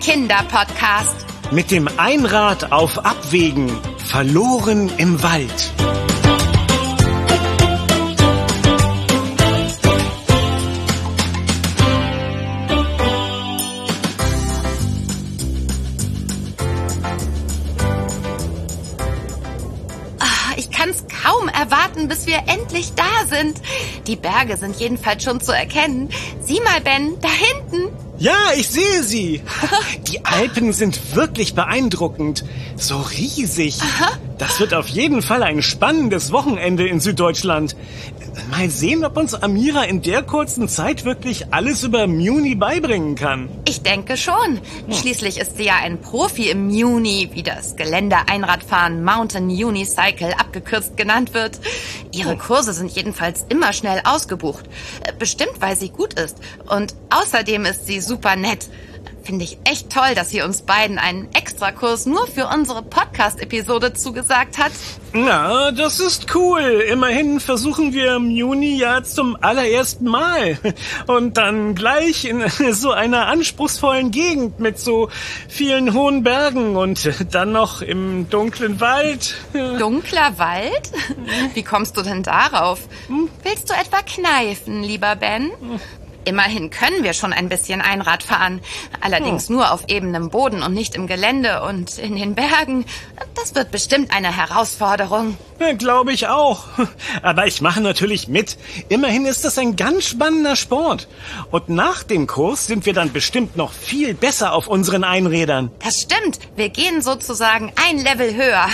Kinderpodcast. Mit dem Einrad auf Abwägen, verloren im Wald. Ich kann's kaum erwarten, bis wir endlich da sind. Die Berge sind jedenfalls schon zu erkennen. Sieh mal, Ben, da hinten. Ja, ich sehe sie. Die Alpen sind wirklich beeindruckend. So riesig. Aha. Das wird auf jeden Fall ein spannendes Wochenende in Süddeutschland. Mal sehen, ob uns Amira in der kurzen Zeit wirklich alles über Muni beibringen kann. Ich denke schon. Schließlich ist sie ja ein Profi im Muni, wie das Gelände-Einradfahren Mountain Unicycle abgekürzt genannt wird. Ihre Kurse sind jedenfalls immer schnell ausgebucht. Bestimmt, weil sie gut ist. Und außerdem ist sie super nett. Finde ich echt toll, dass sie uns beiden einen Extrakurs nur für unsere Podcast-Episode zugesagt hat. Na, das ist cool. Immerhin versuchen wir Muni ja zum allerersten Mal. Und dann gleich in so einer anspruchsvollen Gegend mit so vielen hohen Bergen und dann noch im dunklen Wald. Dunkler Wald? Wie kommst du denn darauf? Willst du etwa kneifen, lieber Ben? Immerhin können wir schon ein bisschen Einrad fahren. Allerdings nur auf ebenem Boden und nicht im Gelände und in den Bergen. Das wird bestimmt eine Herausforderung. Ja, glaube ich auch. Aber ich mache natürlich mit. Immerhin ist das ein ganz spannender Sport. Und nach dem Kurs sind wir dann bestimmt noch viel besser auf unseren Einrädern. Das stimmt. Wir gehen sozusagen ein Level höher.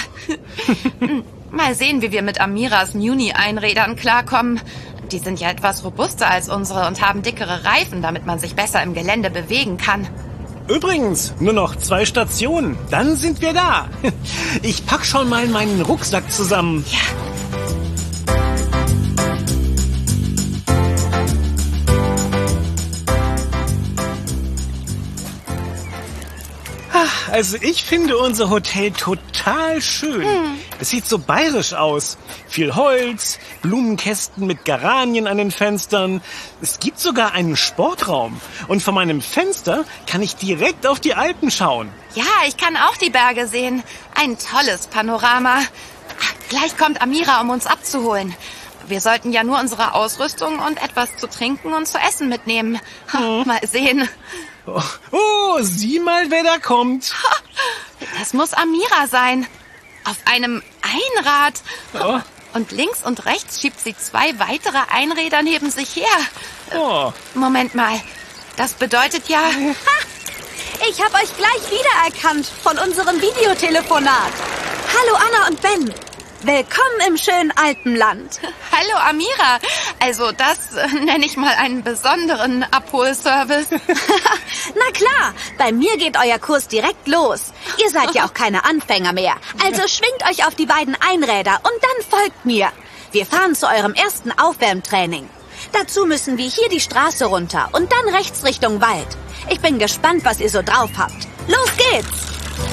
Mal sehen, wie wir mit Amiras Muni-Einrädern klarkommen. Die sind ja etwas robuster als unsere und haben dickere Reifen, damit man sich besser im Gelände bewegen kann. Übrigens, nur noch 2 Stationen, dann sind wir da. Ich pack schon mal meinen Rucksack zusammen. Ja. Also ich finde unser Hotel total schön. Es sieht so bayerisch aus. Viel Holz, Blumenkästen mit Geranien an den Fenstern. Es gibt sogar einen Sportraum. Und von meinem Fenster kann ich direkt auf die Alpen schauen. Ja, ich kann auch die Berge sehen. Ein tolles Panorama. Gleich kommt Amira, um uns abzuholen. Wir sollten ja nur unsere Ausrüstung und etwas zu trinken und zu essen mitnehmen. Mal sehen. Oh, sieh mal, wer da kommt. Das muss Amira sein. Auf einem Einrad. Oh. Und links und rechts schiebt sie 2 weitere Einräder neben sich her. Oh. Moment mal. Das bedeutet ja... Ich habe euch gleich wiedererkannt von unserem Videotelefonat. Hallo Anna und Ben. Willkommen im schönen Alpenland. Hallo Amira. Also das nenne ich mal einen besonderen Abholservice. Na klar, bei mir geht euer Kurs direkt los. Ihr seid ja auch keine Anfänger mehr. Also schwingt euch auf die beiden Einräder und dann folgt mir. Wir fahren zu eurem ersten Aufwärmtraining. Dazu müssen wir hier die Straße runter und dann rechts Richtung Wald. Ich bin gespannt, was ihr so drauf habt. Los geht's!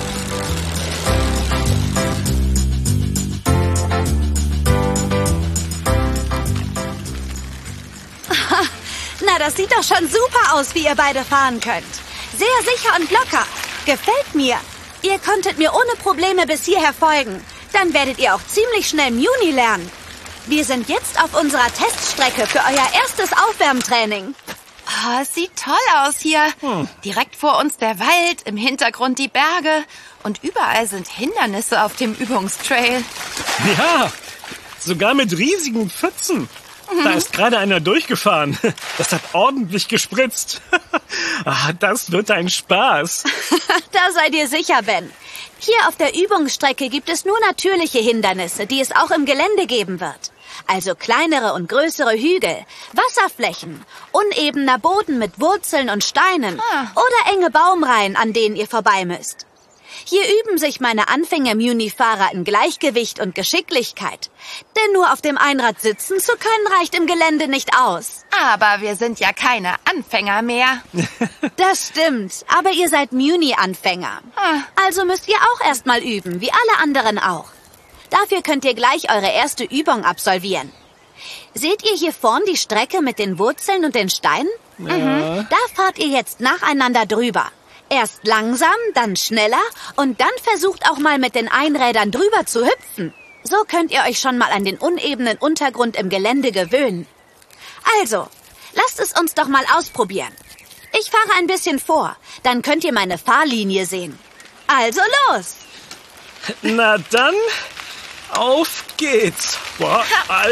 Na, das sieht doch schon super aus, wie ihr beide fahren könnt. Sehr sicher und locker. Gefällt mir. Ihr konntet mir ohne Probleme bis hierher folgen. Dann werdet ihr auch ziemlich schnell Muni lernen. Wir sind jetzt auf unserer Teststrecke für euer erstes Aufwärmtraining. Oh, es sieht toll aus hier. Direkt vor uns der Wald, im Hintergrund die Berge. Und überall sind Hindernisse auf dem Übungstrail. Ja, sogar mit riesigen Pfützen. Da ist gerade einer durchgefahren. Das hat ordentlich gespritzt. Das wird ein Spaß. Da seid ihr sicher, Ben. Hier auf der Übungsstrecke gibt es nur natürliche Hindernisse, die es auch im Gelände geben wird. Also kleinere und größere Hügel, Wasserflächen, unebener Boden mit Wurzeln und Steinen oder enge Baumreihen, an denen ihr vorbei müsst. Hier üben sich meine Anfänger-Muni-Fahrer in Gleichgewicht und Geschicklichkeit. Denn nur auf dem Einrad sitzen zu können, reicht im Gelände nicht aus. Aber wir sind ja keine Anfänger mehr. Das stimmt, aber ihr seid Muni-Anfänger. Also müsst ihr auch erstmal üben, wie alle anderen auch. Dafür könnt ihr gleich eure erste Übung absolvieren. Seht ihr hier vorn die Strecke mit den Wurzeln und den Steinen? Ja. Da fahrt ihr jetzt nacheinander drüber. Erst langsam, dann schneller und dann versucht auch mal mit den Einrädern drüber zu hüpfen. So könnt ihr euch schon mal an den unebenen Untergrund im Gelände gewöhnen. Also, lasst es uns doch mal ausprobieren. Ich fahre ein bisschen vor, dann könnt ihr meine Fahrlinie sehen. Also los! Na dann, auf geht's. Boah,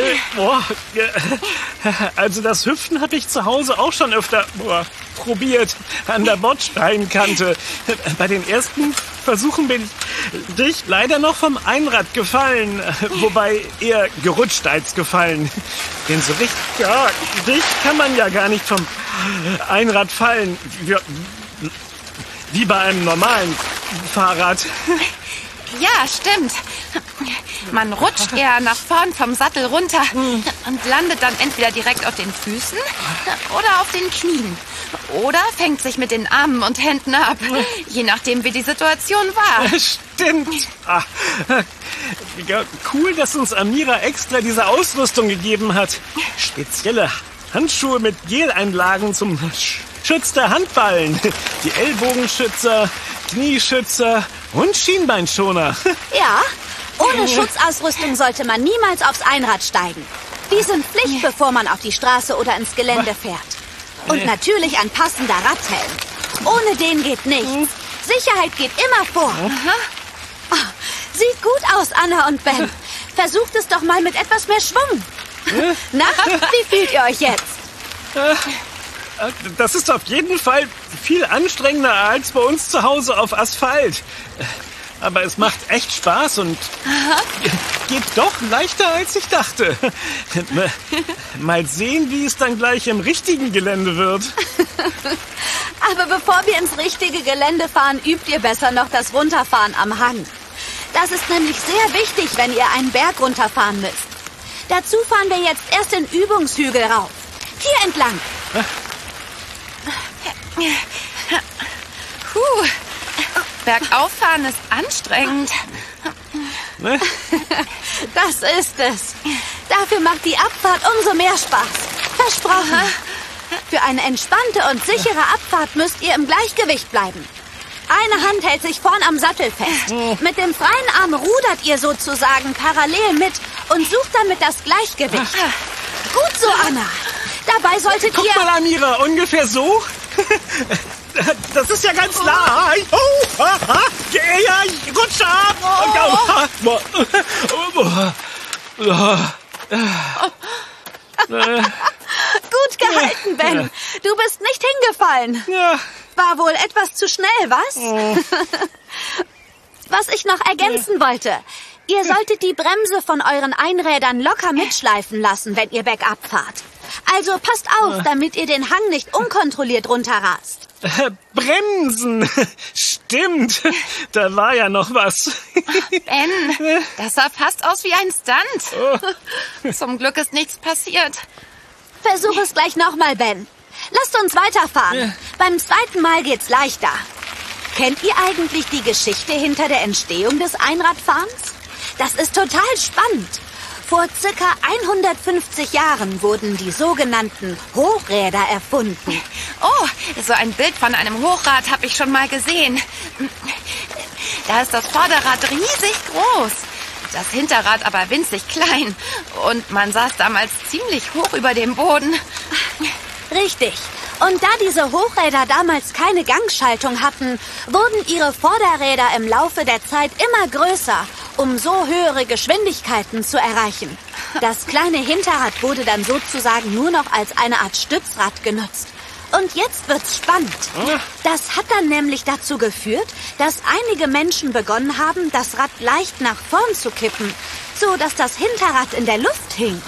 also das Hüpfen habe ich zu Hause auch schon öfter probiert, an der Bordsteinkante. Bei den ersten Versuchen bin ich leider noch vom Einrad gefallen, wobei eher gerutscht als gefallen. Denn so richtig kann man ja gar nicht vom Einrad fallen, wie bei einem normalen Fahrrad. Ja, stimmt. Man rutscht eher nach vorn vom Sattel runter und landet dann entweder direkt auf den Füßen oder auf den Knien. Oder fängt sich mit den Armen und Händen ab, je nachdem, wie die Situation war. Stimmt. Cool, dass uns Amira extra diese Ausrüstung gegeben hat. Spezielle Handschuhe mit Geleinlagen zum Schutz der Handballen. Die Ellbogenschützer, Knieschützer und Schienbeinschoner. Ja, ohne Schutzausrüstung sollte man niemals aufs Einrad steigen. Die sind Pflicht, bevor man auf die Straße oder ins Gelände fährt. Und natürlich ein passender Radhelm. Ohne den geht nichts. Sicherheit geht immer vor. Oh, sieht gut aus, Anna und Ben. Versucht es doch mal mit etwas mehr Schwung. Na, wie fühlt ihr euch jetzt? Das ist auf jeden Fall viel anstrengender als bei uns zu Hause auf Asphalt. Aber es macht echt Spaß und geht doch leichter, als ich dachte. Mal sehen, wie es dann gleich im richtigen Gelände wird. Aber bevor wir ins richtige Gelände fahren, übt ihr besser noch das Runterfahren am Hang. Das ist nämlich sehr wichtig, wenn ihr einen Berg runterfahren müsst. Dazu fahren wir jetzt erst den Übungshügel rauf. Hier entlang. Bergauffahren ist anstrengend. Das ist es. Dafür macht die Abfahrt umso mehr Spaß. Versprochen. Für eine entspannte und sichere Abfahrt müsst ihr im Gleichgewicht bleiben. Eine Hand hält sich vorn am Sattel fest. Mit dem freien Arm rudert ihr sozusagen parallel mit und sucht damit das Gleichgewicht. Gut so, Anna. Dabei solltet ihr... Guck mal, Amira, ungefähr so. Das ist ja ganz nah. Oh, ja, ich rutsche ab. Gut gehalten, Ben. Du bist nicht hingefallen. Ja. War wohl etwas zu schnell, was? Was ich noch ergänzen wollte. Ihr solltet die Bremse von euren Einrädern locker mitschleifen lassen, wenn ihr bergab fahrt. Also passt auf, damit ihr den Hang nicht unkontrolliert runterrast. Bremsen. Stimmt. Da war ja noch was. Ben, das sah fast aus wie ein Stunt. Zum Glück ist nichts passiert. Versuch es gleich nochmal, Ben. Lasst uns weiterfahren. Beim zweiten Mal geht's leichter. Kennt ihr eigentlich die Geschichte hinter der Entstehung des Einradfahrens? Das ist total spannend. Vor circa 150 Jahren wurden die sogenannten Hochräder erfunden. Oh, so ein Bild von einem Hochrad habe ich schon mal gesehen. Da ist das Vorderrad riesig groß, das Hinterrad aber winzig klein. Und man saß damals ziemlich hoch über dem Boden. Richtig. Und da diese Hochräder damals keine Gangschaltung hatten, wurden ihre Vorderräder im Laufe der Zeit immer größer, um so höhere Geschwindigkeiten zu erreichen. Das kleine Hinterrad wurde dann sozusagen nur noch als eine Art Stützrad genutzt. Und jetzt wird's spannend. Das hat dann nämlich dazu geführt, dass einige Menschen begonnen haben, das Rad leicht nach vorn zu kippen, so dass das Hinterrad in der Luft hing.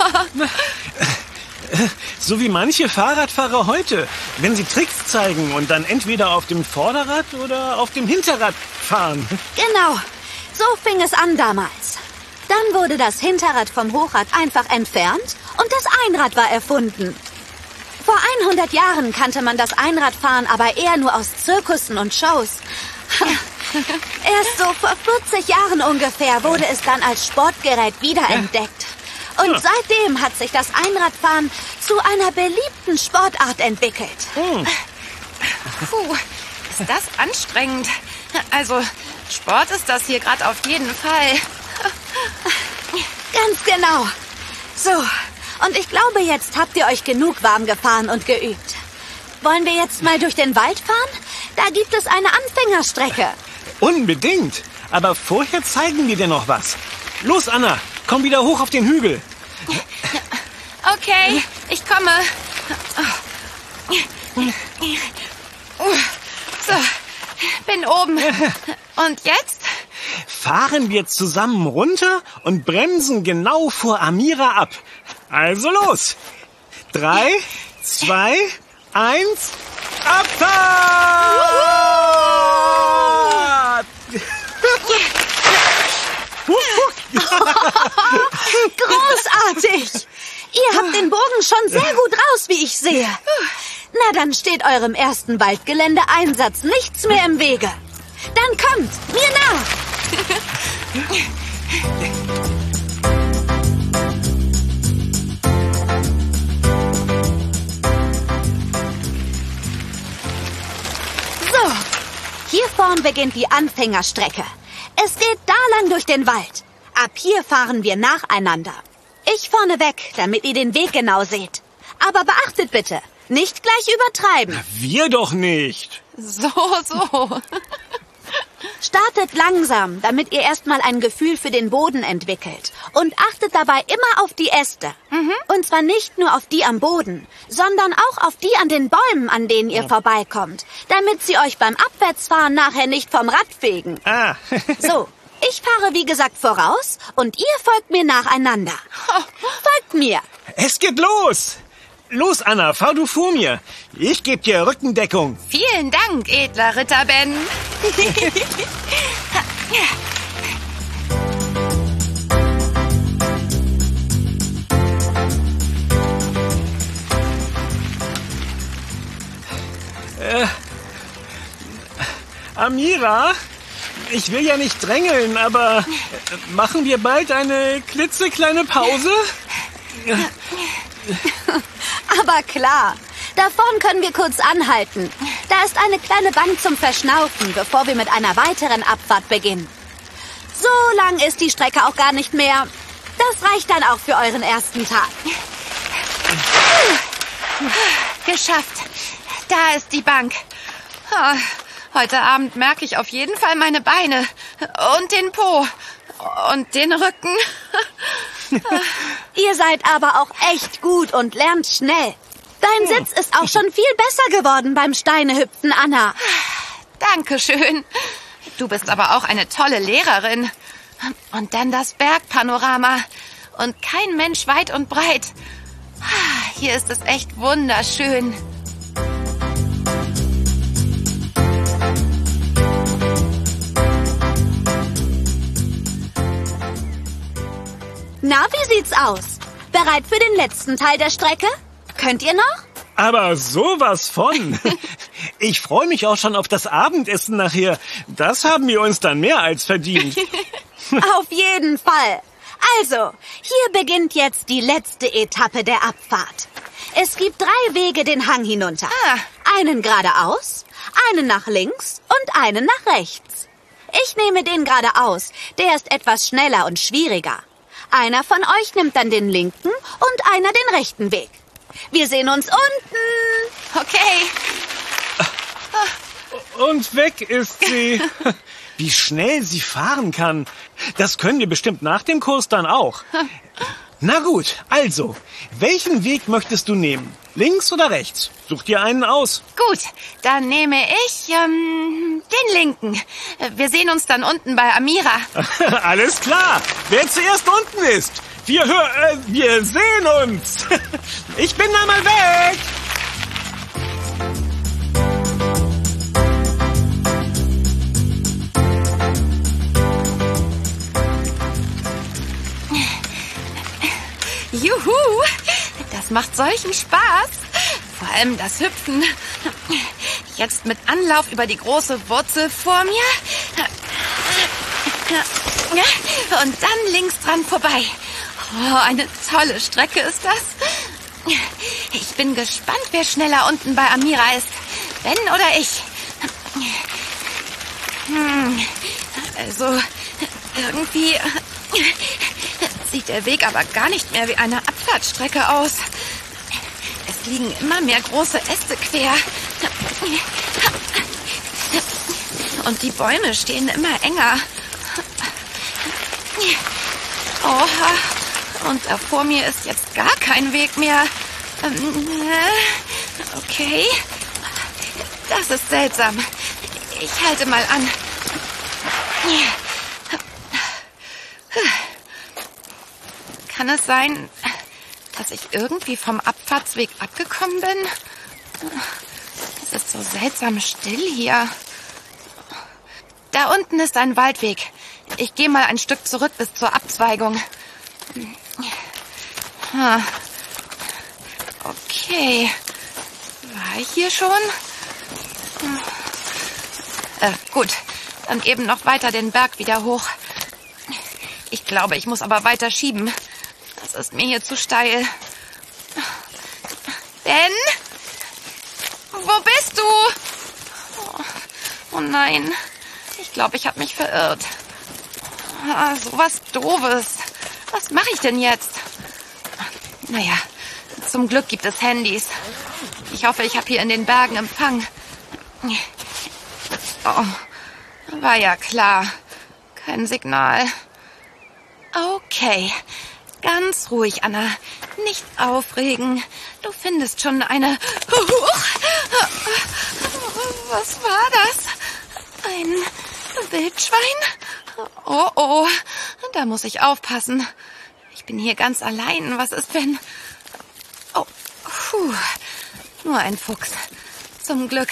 So wie manche Fahrradfahrer heute, wenn sie Tricks zeigen und dann entweder auf dem Vorderrad oder auf dem Hinterrad fahren. Genau, so fing es an damals. Dann wurde das Hinterrad vom Hochrad einfach entfernt und das Einrad war erfunden. Vor 100 Jahren kannte man das Einradfahren aber eher nur aus Zirkussen und Shows. Erst so vor 40 Jahren ungefähr wurde es dann als Sportgerät wiederentdeckt. Und seitdem hat sich das Einradfahren zu einer beliebten Sportart entwickelt. Puh, ist das anstrengend. Also, Sport ist das hier gerade auf jeden Fall. Ganz genau. So, und ich glaube, jetzt habt ihr euch genug warm gefahren und geübt. Wollen wir jetzt mal durch den Wald fahren? Da gibt es eine Anfängerstrecke. Unbedingt. Aber vorher zeigen wir dir noch was. Los, Anna, komm wieder hoch auf den Hügel. Okay, ich komme. So, bin oben. Und jetzt? Fahren wir zusammen runter und bremsen genau vor Amira ab. Also los. 3, 2, 1, Abfahrt! Großartig! Ihr habt den Bogen schon sehr gut raus, wie ich sehe. Na, dann steht eurem ersten Waldgeländeeinsatz nichts mehr im Wege. Dann kommt, mir nach! So, hier vorn beginnt die Anfängerstrecke. Es geht da lang durch den Wald. Ab hier fahren wir nacheinander. Ich vorne weg, damit ihr den Weg genau seht. Aber beachtet bitte, nicht gleich übertreiben. Wir doch nicht. So. Startet langsam, damit ihr erstmal ein Gefühl für den Boden entwickelt. Und achtet dabei immer auf die Äste. Und zwar nicht nur auf die am Boden, sondern auch auf die an den Bäumen, an denen ihr vorbeikommt, damit sie euch beim Abwärtsfahren nachher nicht vom Rad fegen. Ah. So, ich fahre wie gesagt voraus und ihr folgt mir nacheinander. Folgt mir. Es geht los. Los, Anna, fahr du vor mir. Ich gebe dir Rückendeckung. Vielen Dank, edler Ritter Ben. Amira, ich will ja nicht drängeln, aber machen wir bald eine klitzekleine Pause? Aber klar, da vorn können wir kurz anhalten. Da ist eine kleine Bank zum Verschnaufen, bevor wir mit einer weiteren Abfahrt beginnen. So lang ist die Strecke auch gar nicht mehr. Das reicht dann auch für euren ersten Tag. Geschafft. Da ist die Bank. Heute Abend merke ich auf jeden Fall meine Beine und den Po und den Rücken. Ihr seid aber auch echt gut und lernt schnell. Dein Sitz ist auch schon viel besser geworden beim Steinehüpfen, Anna. Dankeschön. Du bist aber auch eine tolle Lehrerin. Und dann das Bergpanorama. Und kein Mensch weit und breit. Hier ist es echt wunderschön. Na, wie sieht's aus? Bereit für den letzten Teil der Strecke? Könnt ihr noch? Aber sowas von. Ich freue mich auch schon auf das Abendessen nachher. Das haben wir uns dann mehr als verdient. Auf jeden Fall. Also, hier beginnt jetzt die letzte Etappe der Abfahrt. Es gibt 3 Wege den Hang hinunter. Einen geradeaus, einen nach links und einen nach rechts. Ich nehme den geradeaus. Der ist etwas schneller und schwieriger. Einer von euch nimmt dann den linken und einer den rechten Weg. Wir sehen uns unten. Okay. Und weg ist sie. Wie schnell sie fahren kann. Das können wir bestimmt nach dem Kurs dann auch. Na gut, also, welchen Weg möchtest du nehmen? Links oder rechts? Such dir einen aus. Gut, dann nehme ich den linken. Wir sehen uns dann unten bei Amira. Alles klar. Wer zuerst unten ist. Wir sehen uns. Ich bin da mal weg. Juhu, das macht solchen Spaß. Vor allem das Hüpfen. Jetzt mit Anlauf über die große Wurzel vor mir. Und dann links dran vorbei. Oh, eine tolle Strecke ist das. Ich bin gespannt, wer schneller unten bei Amira ist. Ben oder ich. Also, irgendwie sieht der Weg aber gar nicht mehr wie eine Abfahrtsstrecke aus. Es liegen immer mehr große Äste quer. Und die Bäume stehen immer enger. Oha. Und da vor mir ist jetzt gar kein Weg mehr. Okay. Das ist seltsam. Ich halte mal an. Kann es sein, dass ich irgendwie vom Abfahrtsweg abgekommen bin? Es ist so seltsam still hier. Da unten ist ein Waldweg. Ich gehe mal ein Stück zurück bis zur Abzweigung. Okay. War ich hier schon? Gut, dann eben noch weiter den Berg wieder hoch. Ich glaube, ich muss aber weiter schieben. Das ist mir hier zu steil. Ben? Wo bist du? Oh nein, ich glaube, ich habe mich verirrt. So was Doofes. Was mache ich denn jetzt? Naja, zum Glück gibt es Handys. Ich hoffe, ich habe hier in den Bergen Empfang. Oh, war ja klar. Kein Signal. Okay, ganz ruhig, Anna. Nicht aufregen. Du findest schon eine... Was war das? Ein Wildschwein? Oh, da muss ich aufpassen. Ich bin hier ganz allein. Was ist, wenn... Oh, nur ein Fuchs. Zum Glück.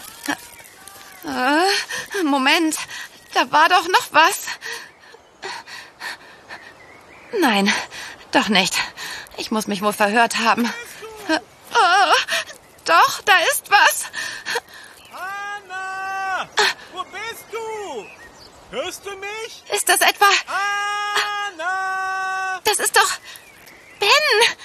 Moment, da war doch noch was. Nein, doch nicht. Ich muss mich wohl verhört haben. Doch, da ist was. Anna! Wo bist du? Hörst du mich? Ist das etwa... Anna! Das ist doch... Ben!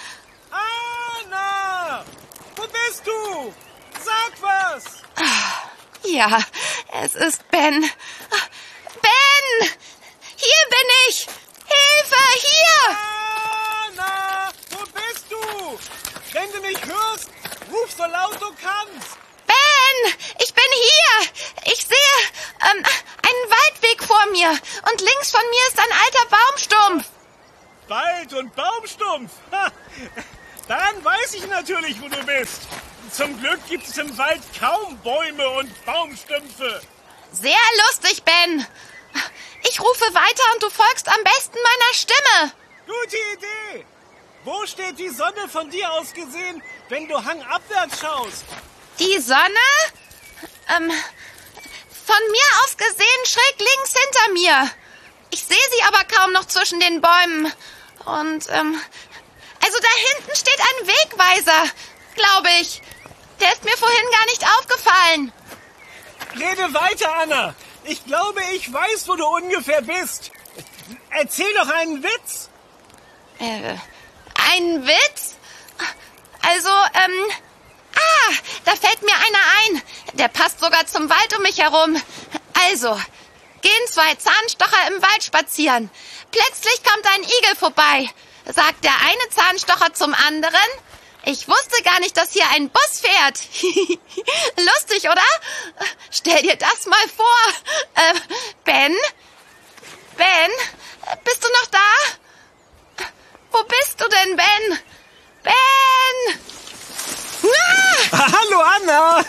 Anna! Wo bist du? Sag was! Ja, es ist Ben. Ben! Hier bin ich! Hilfe, hier! Anna! Wo bist du? Wenn du mich hörst, ruf so laut du kannst. Ben! Ich bin hier! Ich sehe einen Waldweg vor mir. Und links von mir ist ein alter Baumstumpf. Wald und Baumstumpf? Ha. Dann weiß ich natürlich, wo du bist. Zum Glück gibt es im Wald kaum Bäume und Baumstümpfe. Sehr lustig, Ben. Ich rufe weiter und du folgst am besten meiner Stimme. Gute Idee. Wo steht die Sonne von dir aus gesehen, wenn du hangabwärts schaust? Die Sonne? Von mir aus gesehen schräg links hinter mir. Ich sehe sie aber kaum noch zwischen den Bäumen. Und, also da hinten steht ein Wegweiser, glaube ich. Der ist mir vorhin gar nicht aufgefallen. Rede weiter, Anna. Ich glaube, ich weiß, wo du ungefähr bist. Erzähl doch einen Witz. Ein Witz? Also, da fällt mir einer ein. Der passt sogar zum Wald um mich herum. Also, gehen zwei Zahnstocher im Wald spazieren. Plötzlich kommt ein Igel vorbei. Sagt der eine Zahnstocher zum anderen: Ich wusste gar nicht, dass hier ein Bus fährt. Lustig, oder? Stell dir das mal vor. Ben? Ben? Bist du noch da? Wo bist du denn, Ben? Ben! Ah! Hallo, Anna.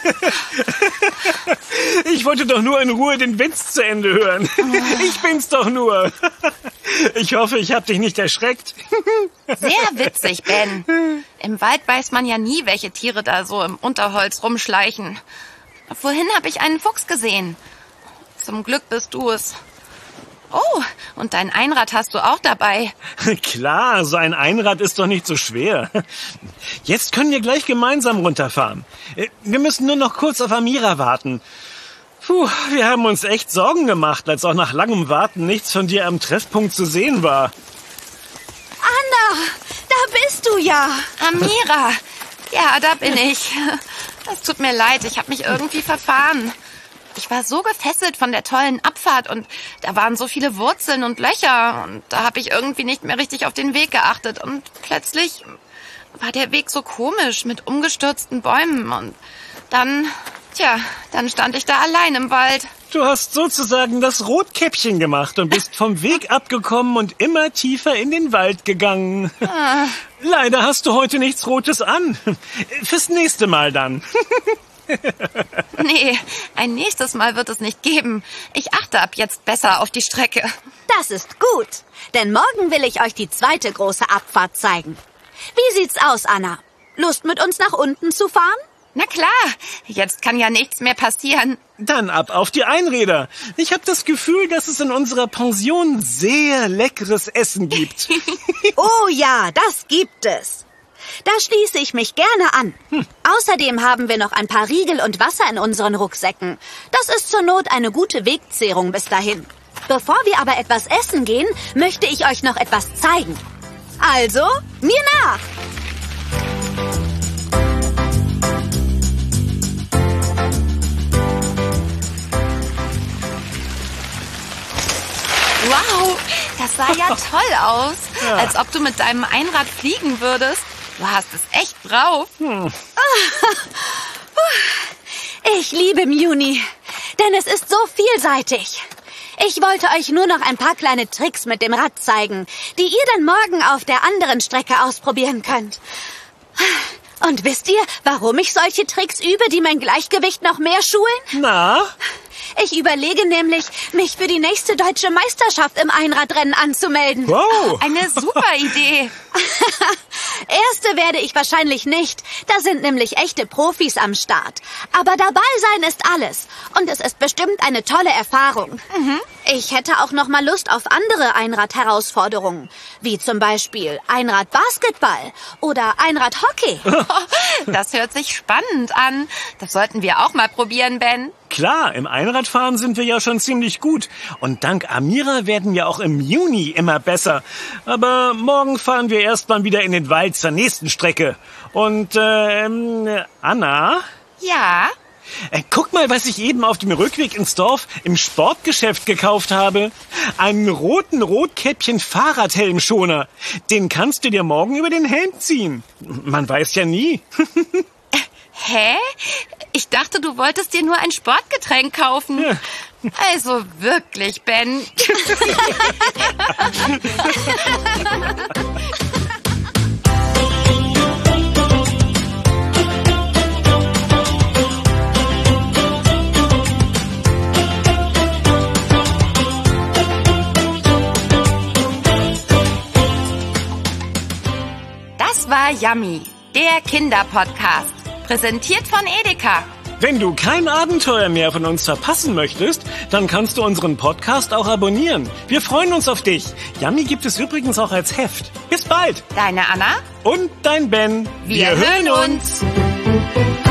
Ich wollte doch nur in Ruhe den Witz zu Ende hören. Ich bin's doch nur. Ich hoffe, ich habe dich nicht erschreckt. Sehr witzig, Ben. Im Wald weiß man ja nie, welche Tiere da so im Unterholz rumschleichen. Vorhin habe ich einen Fuchs gesehen. Zum Glück bist du es. Oh, und dein Einrad hast du auch dabei. Klar, so ein Einrad ist doch nicht so schwer. Jetzt können wir gleich gemeinsam runterfahren. Wir müssen nur noch kurz auf Amira warten. Puh, wir haben uns echt Sorgen gemacht, als auch nach langem Warten nichts von dir am Treffpunkt zu sehen war. Anna, da bist du ja. Amira, ja, da bin ich. Es tut mir leid, ich habe mich irgendwie verfahren. Ich war so gefesselt von der tollen Abfahrt und da waren so viele Wurzeln und Löcher und da habe ich irgendwie nicht mehr richtig auf den Weg geachtet und plötzlich war der Weg so komisch mit umgestürzten Bäumen und dann stand ich da allein im Wald. Du hast sozusagen das Rotkäppchen gemacht und bist vom Weg abgekommen und immer tiefer in den Wald gegangen. Leider hast du heute nichts Rotes an. Fürs nächste Mal dann. Nee, ein nächstes Mal wird es nicht geben. Ich achte ab jetzt besser auf die Strecke. Das ist gut, denn morgen will ich euch die zweite große Abfahrt zeigen. Wie sieht's aus, Anna? Lust mit uns nach unten zu fahren? Na klar, jetzt kann ja nichts mehr passieren. Dann ab auf die Einräder. Ich habe das Gefühl, dass es in unserer Pension sehr leckeres Essen gibt. Oh ja, das gibt es. Da schließe ich mich gerne an. Außerdem haben wir noch ein paar Riegel und Wasser in unseren Rucksäcken. Das ist zur Not eine gute Wegzehrung bis dahin. Bevor wir aber etwas essen gehen, möchte ich euch noch etwas zeigen. Also, mir nach! Wow, das sah ja toll aus. Ja. Als ob du mit deinem Einrad fliegen würdest. Du hast es echt drauf. Ich liebe Muni, denn es ist so vielseitig. Ich wollte euch nur noch ein paar kleine Tricks mit dem Rad zeigen, die ihr dann morgen auf der anderen Strecke ausprobieren könnt. Und wisst ihr, warum ich solche Tricks übe, die mein Gleichgewicht noch mehr schulen? Na? Ich überlege nämlich, mich für die nächste deutsche Meisterschaft im Einradrennen anzumelden. Wow. Eine super Idee. Erste werde ich wahrscheinlich nicht. Da sind nämlich echte Profis am Start. Aber dabei sein ist alles. Und es ist bestimmt eine tolle Erfahrung. Ich hätte auch noch mal Lust auf andere Einrad-Herausforderungen. Wie zum Beispiel Einrad-Basketball oder Einrad-Hockey. Das hört sich spannend an. Das sollten wir auch mal probieren, Ben. Klar, im Einradfahren sind wir ja schon ziemlich gut. Und dank Amira werden wir auch im Juni immer besser. Aber morgen fahren wir erstmal wieder in den Wald zur nächsten Strecke. Und, Anna? Ja? Guck mal, was ich eben auf dem Rückweg ins Dorf im Sportgeschäft gekauft habe. Einen roten Rotkäppchen-Fahrradhelmschoner. Den kannst du dir morgen über den Helm ziehen. Man weiß ja nie. Hä? Ich dachte, du wolltest dir nur ein Sportgetränk kaufen. Ja. Also wirklich, Ben. Das war Yummy, der Kinderpodcast. Präsentiert von Edeka. Wenn du kein Abenteuer mehr von uns verpassen möchtest, dann kannst du unseren Podcast auch abonnieren. Wir freuen uns auf dich. Yummy gibt es übrigens auch als Heft. Bis bald. Deine Anna und dein Ben. Wir hören uns.